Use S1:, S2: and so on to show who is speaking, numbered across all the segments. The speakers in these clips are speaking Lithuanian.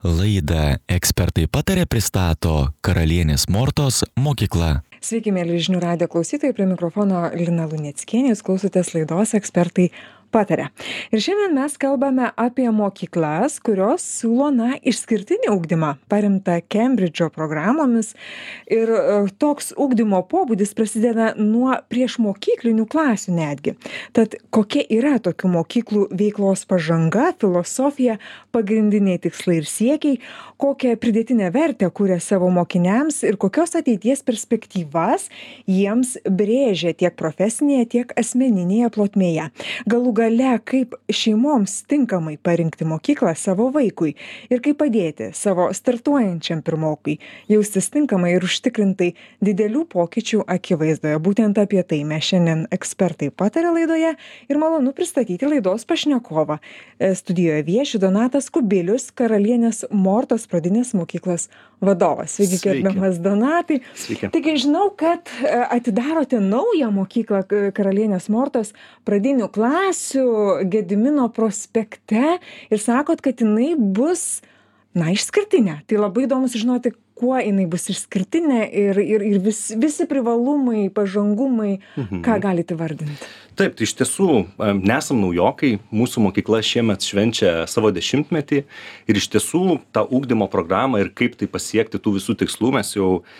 S1: Laidą Ekspertai patarė pristato Karalienės Mortos mokykla.
S2: Sveiki, mėly žinių radijo klausytojai, prie mikrofono Lina Luneckienė, jūs klausotės laidos Ekspertai pataria. Ir šiandien mes kalbame apie mokyklas, kurios siūlo išskirtinį ugdymą, paremtą Kembridžo programomis. Ir toks ugdymo pobūdis prasideda nuo priešmokyklinių klasių netgi. Tad kokia yra tokių mokyklų veiklos pažanga, filosofija, pagrindiniai tikslai ir siekiai, kokią pridėtinę vertę kuria savo mokiniams ir kokios ateities perspektyvas jiems brėžia tiek profesinėje, tiek asmeninėje plotmėje. Galų gale, kaip šeimoms tinkamai parinkti mokyklą savo vaikui ir kaip padėti savo startuojančiam pirmokui jaustis tinkamai ir užtikrintai didelių pokyčių akivaizdoje. Būtent apie tai mes šiandien Ekspertai pataria laidoje ir malonu pristatyti laidos pašnekovą. Studijoje vieši Donatas Kubilius, Karalienės Mortos pradinės mokyklos vadovas. Sveiki, gerbiamas Donatai.
S3: Sveiki.
S2: Taigi žinau, kad atidarote naują mokyklą Karalienės Mortos pradinių klasių Gedimino prospekte ir sakot, kad jinai bus, išskirtinė. Tai labai įdomu sužinoti, kuo jinai bus išskirtinė ir visi privalumai, pažangumai, ką galite vardinti.
S3: Taip, tai iš tiesų nesam naujokai, mūsų mokykla šiemet švenčia savo 10-metį ir iš tiesų tą ugdymo programą ir kaip tai pasiekti tų visų tikslų mes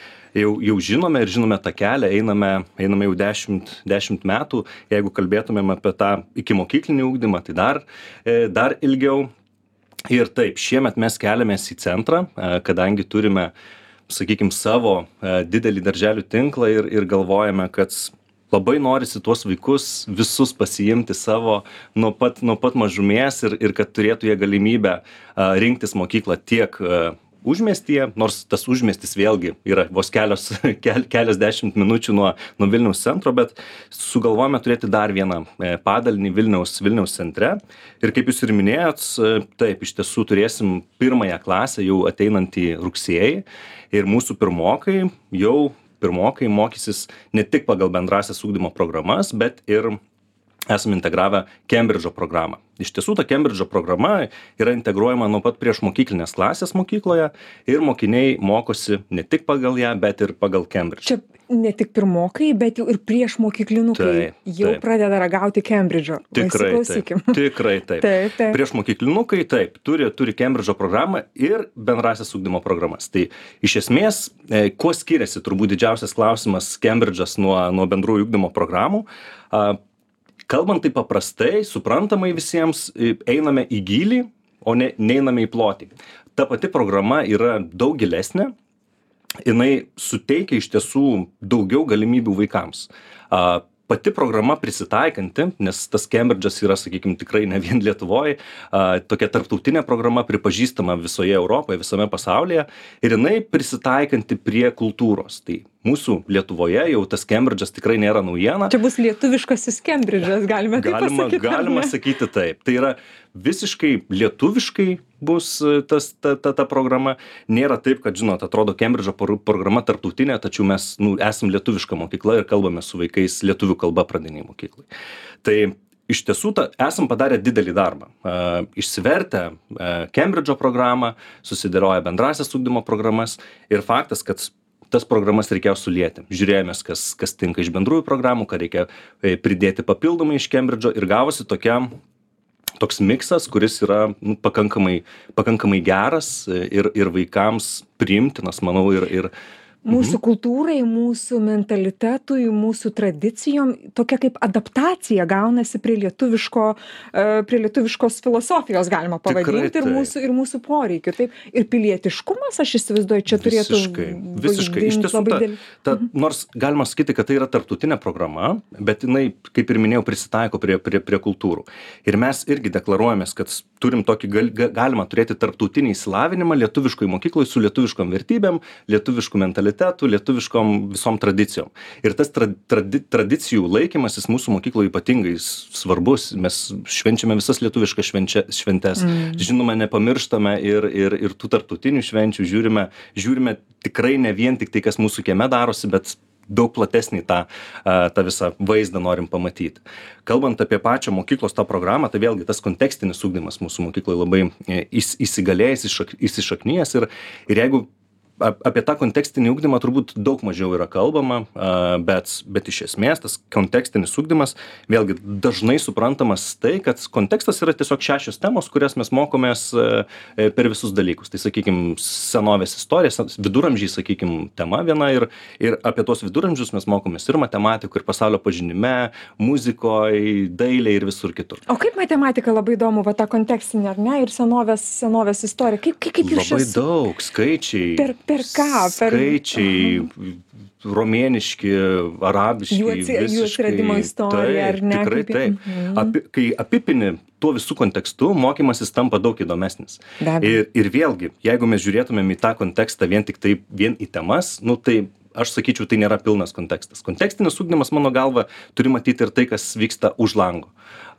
S3: jau žinome ir žinome tą kelią, einame jau 10 metų. Jeigu kalbėtumėm apie tą ikimokyklinį ugdymą, tai dar ilgiau. Ir taip, šiemet mes keliamės į centrą, kadangi turime, sakykime, savo didelį darželių tinklą ir galvojame, kad labai norisi tuos vaikus visus pasiimti savo nuo pat mažumės ir kad turėtų jie galimybę rinktis mokyklą tiek užmiestyje, nors tas užmiestis vėlgi yra vos keliasdešimt minučių nuo Vilniaus centro, bet sugalvojame turėti dar vieną padalinį Vilniaus centre. Ir kaip jūs ir minėjot, taip, iš tiesų turėsim pirmąją klasę jau ateinantį rugsėjį ir mūsų pirmokai mokysis ne tik pagal bendrasias ugdymo programas, bet ir esame integravę Kembridžo programą. Iš tiesų, ta Kembridžo programa yra integruojama nuo pat priešmokyklinės klasės mokykloje ir mokiniai mokosi ne tik pagal ją, bet ir pagal Kembridžą.
S2: Čia ne tik pirmokai, bet jau ir priešmokyklinukai jau pradeda ragauti Kembridžo.
S3: Tikrai taip. Priešmokyklinukai taip, turi Kembridžo programą ir bendrasias ugdymo programas. Tai iš esmės, kuo skiriasi turbūt didžiausias klausimas Kembridžas nuo bendrųjų ugdymo programų? Kalbant taip paprastai, suprantamai visiems, einame į gylį, o neiname į plotį. Ta pati programa yra daug gilesnė, jinai suteikia iš tiesų daugiau galimybių vaikams. Pati programa prisitaikanti, nes tas Kembridžas yra, sakykime, tikrai ne vien Lietuvoje, tokia tarptautinė programa pripažįstama visoje Europoje, visame pasaulyje ir jinai prisitaikanti prie kultūros. Tai mūsų Lietuvoje jau tas Kembridžas tikrai nėra naujiena.
S2: Čia bus lietuviškasis Kembridžas, galime taip pasakyti.
S3: Galima sakyti taip. Tai yra visiškai lietuviškai bus ta programa. Nėra taip, kad, žinot, atrodo Kembridžo programa tarptautinė, tačiau mes esam lietuviška mokykla ir kalbame su vaikais lietuvių kalba pradinėj mokyklai. Tai iš tiesų esam padarę didelį darbą. Išsivertę Kembridžo programą, susidėlioję bendrasias ugdymo programas ir faktas, kad tas programas reikėjo sulieti. Žiūrėjomės, kas tinka iš bendrųjų programų, ką reikia pridėti papildomai iš Kembridžo ir gavosi toks miksas, kuris yra pakankamai geras ir vaikams priimtinas, manau, ir
S2: mūsų kultūrai, mūsų mentalitetui, mūsų tradicijom tokia kaip adaptacija gaunasi prie lietuviškos filosofijos, galima pavadinti, ir mūsų poreikių. Taip, ir pilietiškumas, aš įsivaizduoju, čia turėtų
S3: visiškai. Iš tiesų, nors galima sakyti, kad tai yra tarptautinė programa, bet jinai, kaip ir minėjau, prisitaiko prie kultūrų. Ir mes irgi deklaruojamės, kad turim tokį galima turėti tarptautinį išsilavinimą lietuviškoj mokykloj su lietuviškom vertybėm, lietuviškų mentalitetų, lietuviškom visom tradicijom. Ir tas tradicijų laikymasis mūsų mokykloje ypatingai svarbus. Mes švenčiame visas lietuviškas šventes. Žinoma, nepamirštame ir tų tarptautinių švenčių. Žiūrime tikrai ne vien tik tai, kas mūsų kieme darosi, bet daug platesnį tą visą vaizdą norim pamatyti. Kalbant apie pačią mokyklos tą programą, tai vėlgi tas kontekstinis ugdymas mūsų mokykloje labai įsigalėjęs, įsišaknyjęs ir jeigu apie tą kontekstinį ugdymą turbūt daug mažiau yra kalbama, bet iš esmės tas kontekstinis ugdymas vėlgi dažnai suprantamas tai, kad kontekstas yra tiesiog 6 temos, kurias mes mokomės per visus dalykus. Tai sakykime, senovės istorija, viduramžiai, sakykime, tema viena ir apie tuos viduramžius mes mokomės ir matematikų, ir pasaulio pažinime, muzikoje, dailėje ir visur kitur.
S2: O kaip matematika labai įdomu, va ta kontekstinė, ar ne, ir senovės istorija, kaip jūs
S3: labai daug, skaičiai.
S2: Per ką?
S3: Skaičiai, romėniški, arabiški,
S2: jų atsiradimo istorija, ar ne?
S3: Tikrai taip. Kai apipini tuo visų kontekstu, mokymasis tampa daug įdomesnis. Ir vėlgi, jeigu mes žiūrėtumėm į tą kontekstą vien į temas, tai aš sakyčiau, tai nėra pilnas kontekstas. Kontekstinis ugdymas, mano galva, turi matyti ir tai, kas vyksta už lango.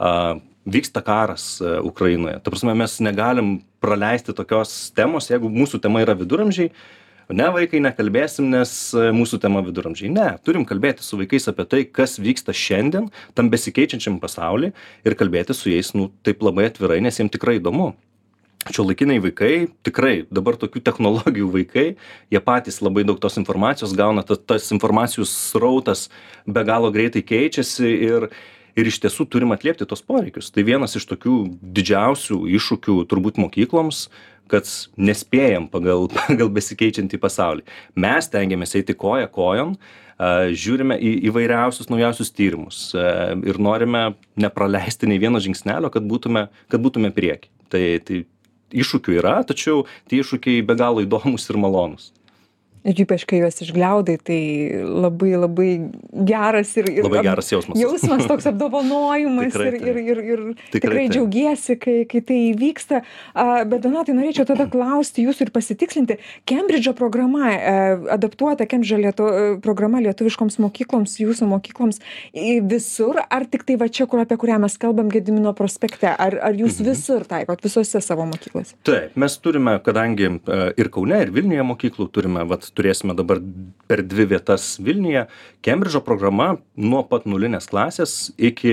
S3: Vyksta karas Ukrainoje. Ta prasme, mes negalim praleisti tokios temos, jeigu mūsų tema yra viduramžiai. Ne, vaikai, nekalbėsim, nes mūsų tema viduramžiai. Ne, turim kalbėti su vaikais apie tai, kas vyksta šiandien, tam besikeičiančiam pasauly ir kalbėti su jais, taip labai atvirai, nes jiems tikrai įdomu. Šiuolaikiniai vaikai, tikrai dabar tokių technologijų vaikai, jie patys labai daug tos informacijos gauna, tas informacijos srautas be galo greitai keičiasi ir iš tiesų turim atliepti tos poreikius. Tai vienas iš tokių didžiausių iššūkių turbūt mokykloms, kad nespėjam pagal besikeičiantį pasaulį. Mes tengiamės eiti koja kojon, žiūrime į įvairiausius naujausius tyrimus ir norime nepraleisti nei vieno žingsnelio, kad būtume prieki. Tai iššūkių yra, tačiau tie iššūkiai be galo įdomus ir malonus.
S2: Ir ypač, kai juos išgliaudai, tai labai, labai geras ir
S3: labai geras jausmas.
S2: Jausmas toks apdovanojimas ir tikrai džiaugiesi, kai tai įvyksta. Bet Donatai, norėčiau tada klausti jūsų ir pasitikslinti. Kembridžo programa, adaptuota Kembridžo programa lietuviškoms mokykloms, jūsų mokykloms visur, ar tik tai va čia, apie kurią mes kalbam, Gedimino prospekte? Ar jūs visur taikot, visose savo mokyklose?
S3: Taip, mes turime, kadangi ir Kaune, ir Vilniuje mokyklų turime, turėsime dabar per 2 vietas Vilniuje. Kembridžo programa nuo pat nulinės klasės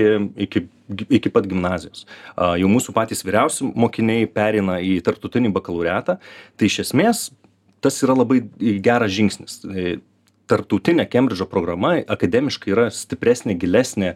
S3: iki pat gimnazijos. Jau mūsų patys vyriausi mokiniai pereina į tarptautinį bakalaureatą. Tai iš esmės tas yra labai geras žingsnis. Tarptautinė Kembridžo programa akademiškai yra stipresnė, gilesnė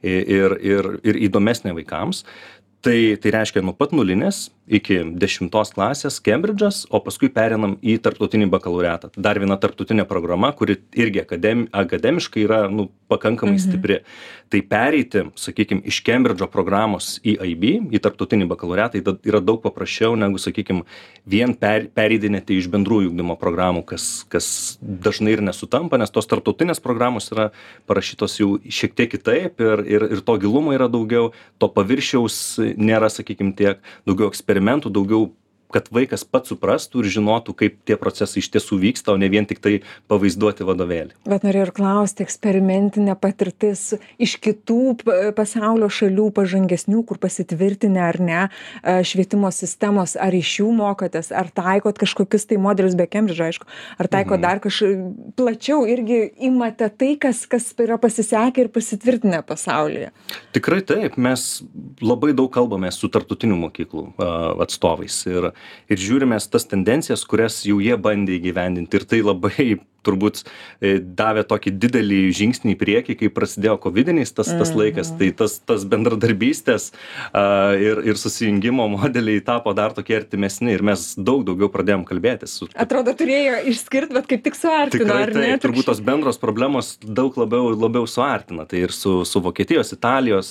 S3: ir įdomesnė vaikams. Tai reiškia nuo pat nulinės iki 10 klasės Kembridžas, o paskui pereinam į tarptautinį bakalaureatą. Dar viena tarptautinė programa, kuri irgi akademiškai yra pakankamai stipri. Tai pereiti, sakykime, iš Kembridžo programos į IB, į tarptautinį bakalaureatą, yra daug paprasčiau negu, sakykime, vien pereidinėti iš bendrųjų ugdymo programų, kas dažnai ir nesutampa, nes tos tarptautinės programos yra parašytos jau šiek tiek kitaip ir to gilumo yra daugiau, to paviršiaus nėra, sakykime, tiek daugiau eksperimentų, daugiau, kad vaikas pats suprastų ir žinotų, kaip tie procesai iš tiesų vyksta, o ne vien tik tai pavaizduoti vadovėlį.
S2: Bet norėjau ir klausti, eksperimentinė patirtis iš kitų pasaulio šalių pažangesnių, kur pasitvirtinę ar ne švietimo sistemos, ar iš jų mokotės, ar taikot kažkokius tai modelius be Kembridžo, aišku, ar taikot dar plačiau irgi imate tai, kas yra pasisekę ir pasitvirtinę pasaulyje?
S3: Tikrai taip, mes labai daug kalbame su tarptautinių mokyklų atstovais ir žiūrime tas tendencijas, kurias jau jie bandė įgyvendinti. Ir tai labai turbūt davė tokį didelį žingsnį į priekį, kai prasidėjo covidiniais tas laikas, tai tas bendradarbystės ir susijungimo modeliai tapo dar tokie artimesni ir mes daugiau pradėjom kalbėtis.
S2: Atrodo, turėjo išskirti, bet kaip tik suartino, ar ne?
S3: Tikrai, turbūt tos bendros problemos daug labiau suartina. Tai ir su Vokietijos, Italijos,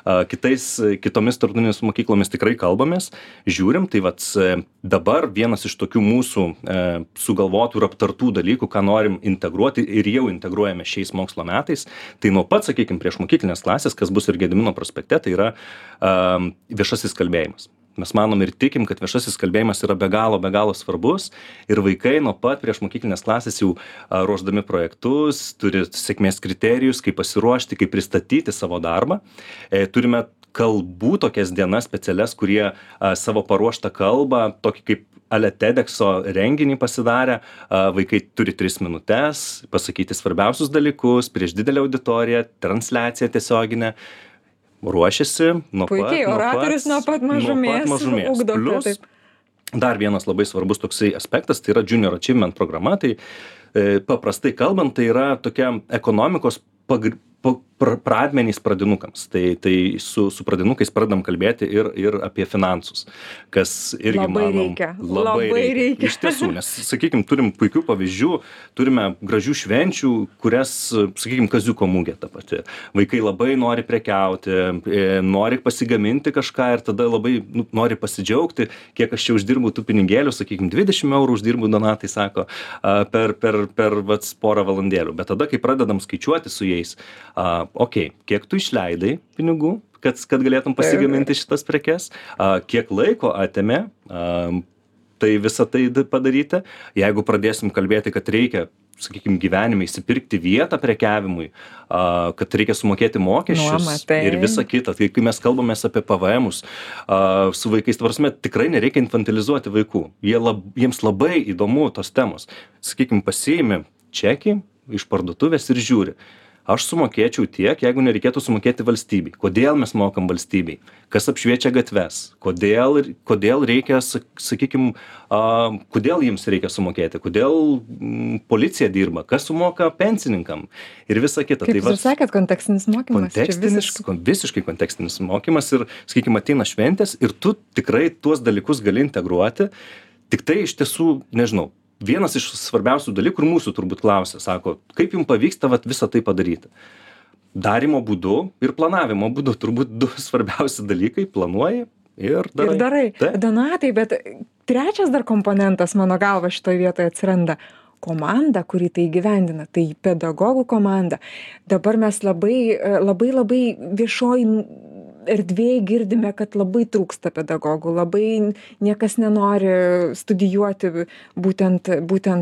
S3: kitomis tarptautinėmis mokyklomis tikrai kalbamės, žiūrim. Tai dabar vienas iš tokių mūsų sugalvotų ir aptartų dalykų, ką norim integruoti ir jau integruojame šiais mokslo metais, tai nuo pat, sakykime, prieš mokyklinės klasės, kas bus ir Gedimino prospekte, tai yra viešasis kalbėjimas. Mes manom ir tikim, kad viešasis kalbėjimas yra be galo svarbus ir vaikai nuo pat prieš mokyklinės klasės jau ruošdami projektus, turi sėkmės kriterijus, kaip pasiruošti, kaip pristatyti savo darbą. Turime kalbų tokias dienas specialias, kurie savo paruoštą kalbą, tokį kaip ale TEDx'o renginį pasidarę, vaikai turi 3 minutes pasakyti svarbiausius dalykus prieš didelę auditoriją, transliaciją tiesioginę, ruošiasi
S2: Puikiai, oratorius nuo pat mažumės ugdote,
S3: Plius,
S2: taip.
S3: dar vienas labai svarbus toksai aspektas, tai yra Junior Achievement programa, tai paprastai kalbant, tai yra tokia ekonomikos pradmenys pradinukams. Tai su pradinukais pradedam kalbėti ir apie finansus, kas irgi
S2: labai reikia.
S3: Iš tiesų, nes, sakykime, turim puikių pavyzdžių, turime gražių švenčių, kurias, sakykime, Kaziuko mugė ta pati. Vaikai labai nori prekiauti, nori pasigaminti kažką ir tada labai nori pasidžiaugti, kiek aš čia uždirbu tų pinigėlių, sakykime, 20 eurų uždirbu, Donatai sako, per porą valandėlių. Bet tada, kai pradedam skaičiuoti su jais, kiek tu išleidai pinigų, kad galėtum pasigaminti šitas prekes, kiek laiko atėmė, tai visą tai padaryti. Jeigu pradėsim kalbėti, kad reikia, sakykime, gyvenime įsipirkti vietą prekiavimui, kad reikia sumokėti mokesčius ir visą kitą. Tai kai mes kalbamės apie PVM-us su vaikais, tvarsime, tikrai nereikia infantilizuoti vaikų. Jiems labai įdomu tos temos. Sakykime, pasiimi čekį iš parduotuvės ir žiūri. Aš sumokėčiau tiek, jeigu nereikėtų sumokėti valstybei. Kodėl mes mokam valstybei? Kas apšviečia gatves? Kodėl reikia, sakykime, kodėl jiems reikia sumokėti? Kodėl policija dirba? Kas sumoka pensininkam? Ir visa kita.
S2: Kaip jūs sakėt, kontekstinis mokymas?
S3: Visiškai kontekstinis mokymas ir, sakykime, ateina šventės ir tu tikrai tuos dalykus gali integruoti. Tik tai iš tiesų, nežinau, vienas iš svarbiausių dalykų, kur mūsų turbūt klausia, sako, kaip jums pavyksta visą tai padaryti? Darimo būdu ir planavimo būdu, turbūt 2 svarbiausi dalykai, planuoji ir darai.
S2: Ir darai. Donatai, bet trečias dar komponentas, mano galva, šitoje vietoje atsiranda. Komanda, kuri tai įgyvendina, tai pedagogų komanda. Dabar mes labai viešoj erdvėje girdime, kad labai trūksta pedagogų, labai niekas nenori studijuoti būtent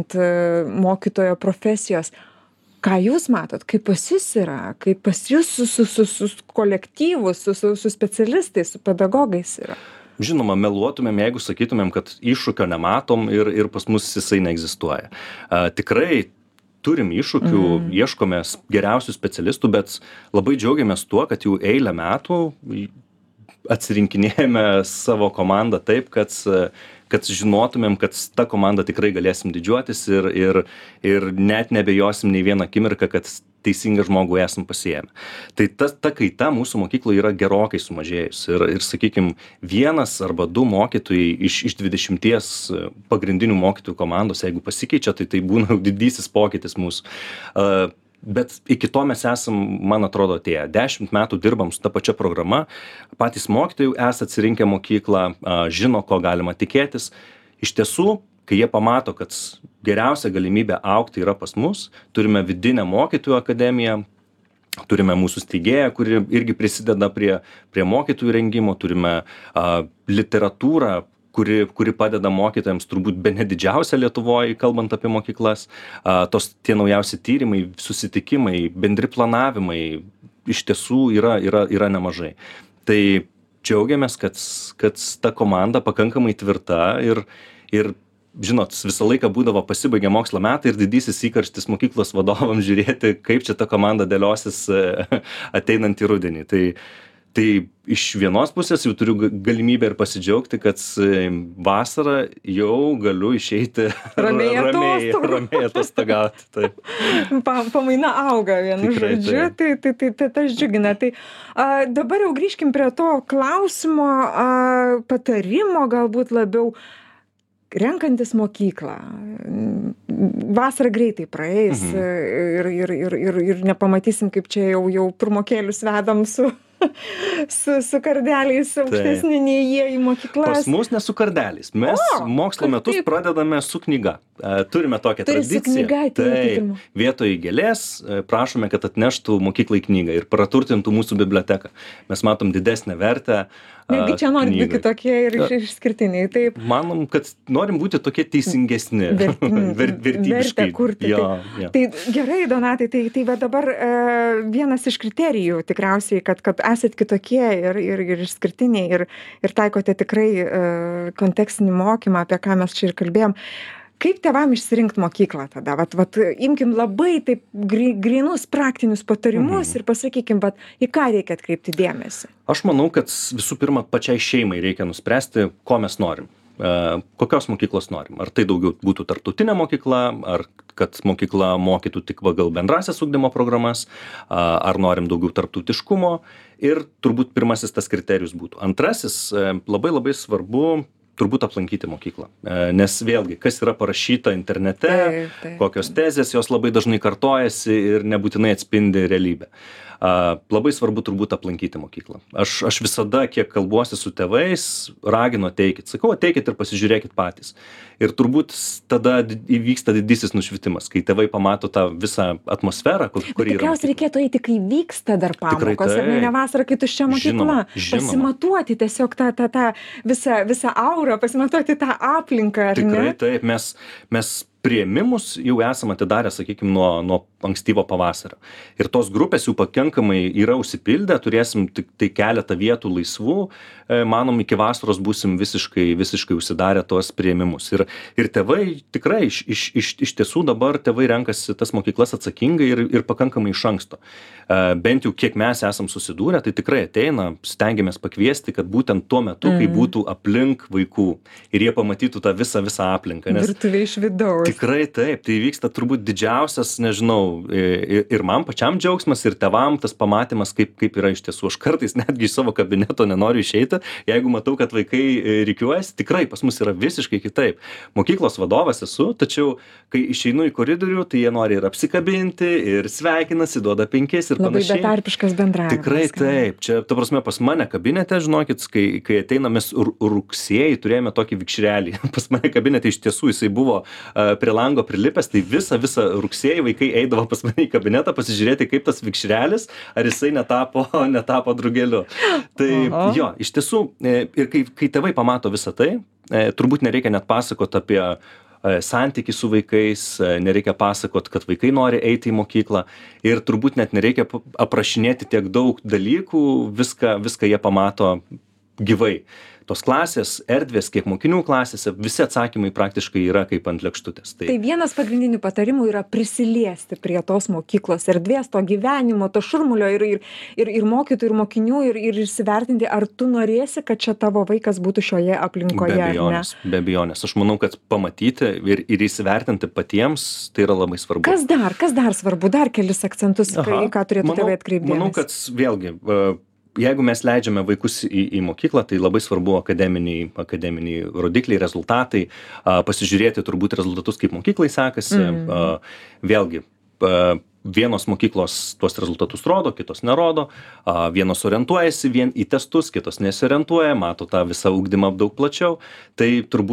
S2: mokytojo profesijos. Ką jūs matot, kaip pas jūs yra, kaip pas jūs su kolektyvu, su specialistais, su pedagogais yra?
S3: Žinoma, meluotumėm, jeigu sakytumėm, kad iššūkio nematom ir pas mus jisai neegzistuoja. Tikrai turim iššūkių, ieškome geriausių specialistų, bet labai džiaugiamės tuo, kad jau eilę metų atsirinkinėjame savo komandą taip, kad žinotumėm, kad ta komanda tikrai galėsim didžiuotis ir net nebejosim nei vieną akimirką, kad teisingą žmogų esam pasiėmę. Tai ta kaita mūsų mokykloje yra gerokai sumažėjus ir sakykime, 1 arba 2 mokytojai iš 20 pagrindinių mokytojų komandos, jeigu pasikeičia, tai būna didysis pokytis mūsų. Bet iki to mes esam, man atrodo, atėję. 10 metų dirbam su ta pačia programa, patys mokytojai esat atsirinkę mokyklą, žino, ko galima tikėtis. Iš tiesų, kai jie pamato, kad geriausia galimybė augti yra pas mus, turime vidinę mokytojų akademiją, turime mūsų steigėją, kuri irgi prisideda prie mokytojų rengimo, turime literatūrą, kuri padeda mokytojams turbūt bene didžiausia Lietuvoje, kalbant apie mokyklas. Tie naujausi tyrimai, susitikimai, bendri planavimai iš tiesų yra nemažai. Tai džiaugiamės, kad ta komanda pakankamai tvirta ir žinot, visą laiką būdavo pasibaigia mokslo metai ir didysis įkarštis mokyklos vadovams žiūrėti, kaip čia ta komanda dėliosis ateinantį rudenį. Tai iš vienos pusės jau turiu galimybę ir pasidžiaugti, kad vasarą jau galiu išeiti ramiai atostogauti.
S2: Pamaina auga, vienu žodžiu, tai tas džiugina. Tai dabar jau grįžkim prie to klausimo, patarimo galbūt labiau. Renkantis mokyklą, vasara greitai praeis ir nepamatysim, kaip čia jau pirmokėlius vedam su kardeliais aukštesni nei jie į mokyklas.
S3: Pas mus ne su kardeliais. Mes mokslo metus pradedame su knyga. Turime tokią tradiciją. Tai vietoj gėlės prašome, kad atneštų mokyklai knygą ir praturtintų mūsų biblioteką. Mes matom didesnę vertę
S2: Negi čia norim būti
S3: knygai.
S2: tokie ir išskirtiniai, taip.
S3: Manom, kad norim būti tokie teisingesni, vertybiškai.
S2: Vertę kurti.
S3: Jo.
S2: Tai gerai, Donatai, tai va dabar vienas iš kriterijų tikriausiai, kad esat kitokie ir išskirtiniai ir taikote tikrai kontekstinį mokymą, apie ką mes čia ir kalbėjom. Kaip tėvam išsirinkti mokyklą tada? Vat imkim labai taip grynus praktinius patarimus ir pasakykim, į ką reikia atkreipti dėmesį.
S3: Aš manau, kad visų pirma pačiai šeimai reikia nuspręsti, ko mes norim. Kokios mokyklos norim. Ar tai daugiau būtų tarptautinė mokykla, ar kad mokykla mokytų tik pagal bendrasias ugdymo programas, ar norim daugiau tarptautiškumo. Ir turbūt pirmasis tas kriterijus būtų. Antrasis, labai labai svarbu turbūt aplankyti mokyklą. Nes vėlgi, kas yra parašyta internete, kokios tezės, jos labai dažnai kartojasi ir nebūtinai atspindi realybę. Labai svarbu turbūt aplankyti mokyklą. Aš visada, kiek kalbuosi su tėvais, raginu ateikit. Sakau, ateikit ir pasižiūrėkit patys. Ir turbūt tada įvyksta didysis nušvitimas, kai tėvai pamato tą visą atmosferą, kur yra.
S2: Tikriausiai reikėtų eiti, kai vyksta dar pamokos, ar ne vasarą, kai tuščia mokykla. Pasimatuoti tiesiog tą visą aurą, pasimatuoti tą aplinką, ar ne?
S3: Tikrai taip, mes priėmimus jau esam atidarę, sakykime, nuo ankstyvo pavasario. Ir tos grupės jau pakankamai yra užsipildę, turėsim tik tai keletą vietų laisvų, manom, iki vasaros būsim visiškai užsidarę tos priėmimus. Ir tėvai tikrai iš tiesų dabar tėvai renkasi tas mokyklas atsakingai ir pakankamai iš anksto. Bent jau kiek mes esam susidūrę, tai tikrai ateina, stengiamės pakviesti, kad būtent tuo metu, kai būtų aplink vaikų ir jie pamatytų tą visą aplinką.
S2: Virtuvė iš vidaus.
S3: Tikrai taip, tai vyksta turbūt didžiausias, nežinau, ir man pačiam džiaugsmas, ir tėvam tas pamatymas, kaip yra iš tiesų. Aš kartais netgi iš savo kabineto nenoriu išeiti, jeigu matau, kad vaikai rikiuojasi, tikrai pas mus yra visiškai kitaip. Mokyklos vadovas esu, tačiau kai išeinu į koridorių, tai jie nori ir apsikabinti, ir sveikinasi, duoda 5 ir
S2: labai
S3: panašiai.
S2: Labai betarpiškas bendravimas.
S3: Tikrai taip. Čia, ta prasme, pas mane kabinete, žinokit, kai ateina mes rugsėjį, turėjome tokį vikšrelį. Pas mane kabinete iš tiesų jisai buvo prie lango prilipęs, tai visą rugsėjį vaikai eidavo pas mane į kabinetą pasižiūrėti, kaip tas vikšrelis, ar jisai netapo drugeliu. Tai jo, iš tiesų, ir kai tėvai pamato visą tai, turbūt nereikia net pasakoti apie santykį su vaikais, nereikia pasakot, kad vaikai nori eiti į mokyklą ir turbūt net nereikia aprašinėti tiek daug dalykų, viską jie pamato gyvai. Tos klasės, erdvės, kiek mokinių klasėse, visi atsakymai praktiškai yra kaip ant lėkštutės.
S2: Tai vienas pagrindinių patarimų yra prisiliesti prie tos mokyklos erdvės, to gyvenimo, to šurmulio ir mokytojų, ir mokinių, ir įsivertinti, ar tu norėsi, kad čia tavo vaikas būtų šioje aplinkoje.
S3: Be abejonės. Aš manau, kad pamatyti ir įsivertinti patiems, tai yra labai svarbu.
S2: Kas dar svarbu? Dar kelis akcentus, ką turėtų tėvai atkreipti dėmesį. Manau,
S3: kad vėlgi, jeigu mes leidžiame vaikus į mokyklą, tai labai svarbu akademiniai rodikliai, rezultatai, pasižiūrėti turbūt rezultatus, kaip mokyklai sekasi. Vėlgi, vienos mokyklos tuos rezultatus rodo, kitos nerodo, vienos orientuojasi vien į testus, kitos nesiorientuoja, mato tą visą ugdymą daug plačiau. Tai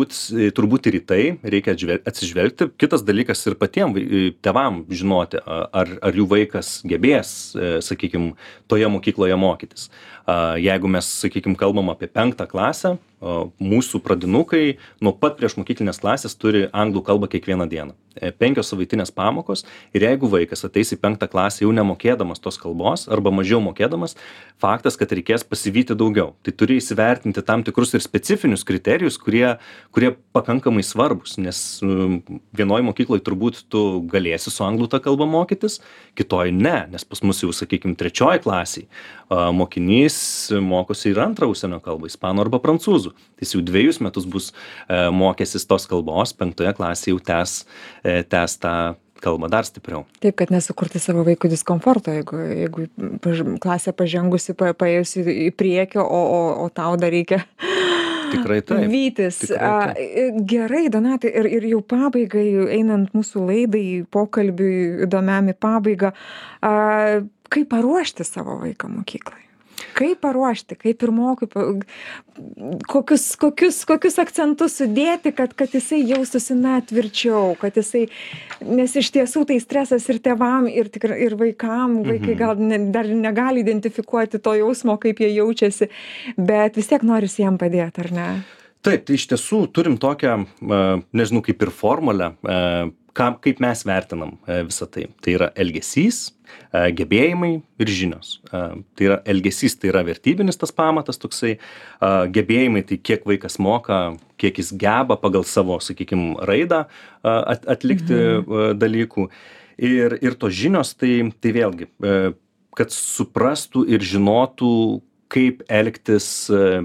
S3: turbūt ir į tai reikia atsižvelgti. Kitas dalykas ir patiem tėvam žinoti, ar jų vaikas gebės, sakykime, toje mokykloje mokytis. Jeigu mes, sakykime, kalbam apie 5 klasę, mūsų pradinukai nuo pat prieš mokyklinės klasės turi anglų kalbą kiekvieną dieną. 5 savaitinės pamokos ir jeigu vaikas ateis į 5 klasę jau nemokėdamas tos kalbos arba mažiau mokėdamas, faktas, kad reikės pasivyti daugiau. Tai turi įsivertinti tam tikrus ir specifinius kriterijus, kurie pakankamai svarbus, nes vienoj mokykloje turbūt tu galėsi su anglų tą kalbą mokytis, kitoj ne, nes pas mus jau, sakykime, 3 klasiai mokinys mokosi ir antrą užsienio kalbą, ispanų arba prancūzų. Tai jis jau 2 metus bus mokęsis tos kalbos, 5 klasėje jau tęs tą kalbą dar stipriau.
S2: Taip, kad nesukurti savo vaikų diskomforto, jeigu klasė pažengusi, paėjusi į priekį, o tau dar reikia
S3: tikrai taip.
S2: Vytis. Gerai, Donatai, ir jau pabaigai, einant mūsų laidai, pokalbiui įdomiam į pabaigą, kaip paruošti savo vaiką mokyklai? Kaip paruošti, kaip pirmokui, kokius akcentus sudėti, kad jisai jaustųsi tvirčiau, kad jisai, nes iš tiesų tai stresas ir tėvam, ir vaikam, vaikai gal dar negali identifikuoti to jausmo, kaip jie jaučiasi, bet vis tiek norisi jam padėti, ar ne?
S3: Taip, tai iš tiesų turim tokią, nežinau, kaip ir formulę, kaip mes vertinam visą tai. Tai yra elgesys, gebėjimai ir žinios. Tai yra elgesys, tai yra vertybinis tas pamatas toksai, gebėjimai, tai kiek vaikas moka, kiek jis geba pagal savo, sakykime, raidą atlikti dalykų. Ir tos žinios, tai vėlgi, kad suprastų ir žinotų, kaip elgtis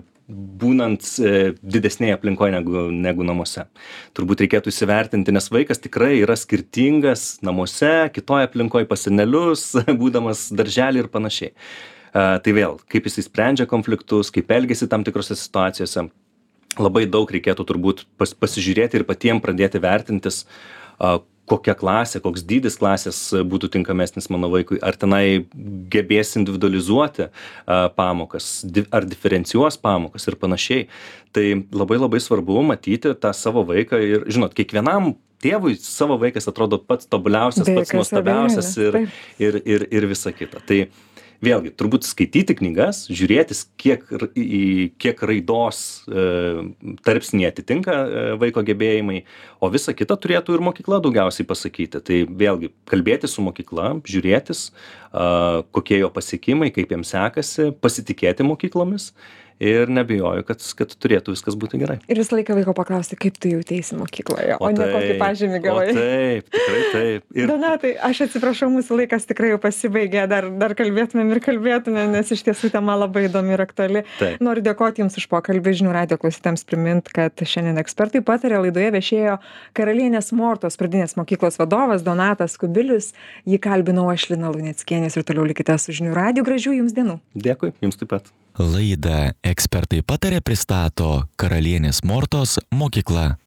S3: būnant didesnėje aplinkoje negu namuose. Turbūt reikėtų įsivertinti, nes vaikas tikrai yra skirtingas namuose, kitoje aplinkoje pas senelius, būdamas darželį ir panašiai. Tai vėl, kaip jis sprendžia konfliktus, kaip elgesi tam tikrose situacijose. Labai daug reikėtų turbūt pasižiūrėti ir patiem pradėti vertintis, kokia klasė, koks dydis klasės būtų tinkamesnis mano vaikui, ar tenai gebės individualizuoti pamokas, ar diferencijuos pamokas ir panašiai. Tai labai svarbu matyti tą savo vaiką ir, žinot, kiekvienam tėvui savo vaikas atrodo pats tobuliausias, pats nuostabiausias ir visa kita. Tai vėlgi, turbūt skaityti knygas, žiūrėtis, kiek raidos tarpsnyje atitinka vaiko gebėjimai, o visa kita turėtų ir mokykla daugiausiai pasakyti. Tai vėlgi, kalbėti su mokykla, žiūrėtis, kokie jo pasiekimai, kaip jiems sekasi, pasitikėti mokyklomis. Ir nebijoju, kad turėtų viskas būti gerai.
S2: Ir visą laiką vaiko paklausti, kaip tu jautiesi mokykloje, o ne kokį pažymį gavai.
S3: Taip, tikrai taip.
S2: Donatai, aš atsiprašau, mūsų laikas tikrai jau pasibaigė, dar kalbėtumėm, nes iš tiesų tema labai įdomi ir aktuali.
S3: Taip.
S2: Noriu dėkoti Jums už pokalbį, žinių radijo klausytams primint, kad šiandien ekspertai pataria laidoje viešėjo Karalienės Mortos pradinės mokyklos vadovas Donatas Kubilius. Jį kalbinau aš, Lina Luneckienė, ir toliau likite su žinių radiju. Gražių Jums dienų.
S3: Dėkui, Jums taip pat.
S1: Laidą Ekspertai pataria pristato Karalienės Mortos mokykla.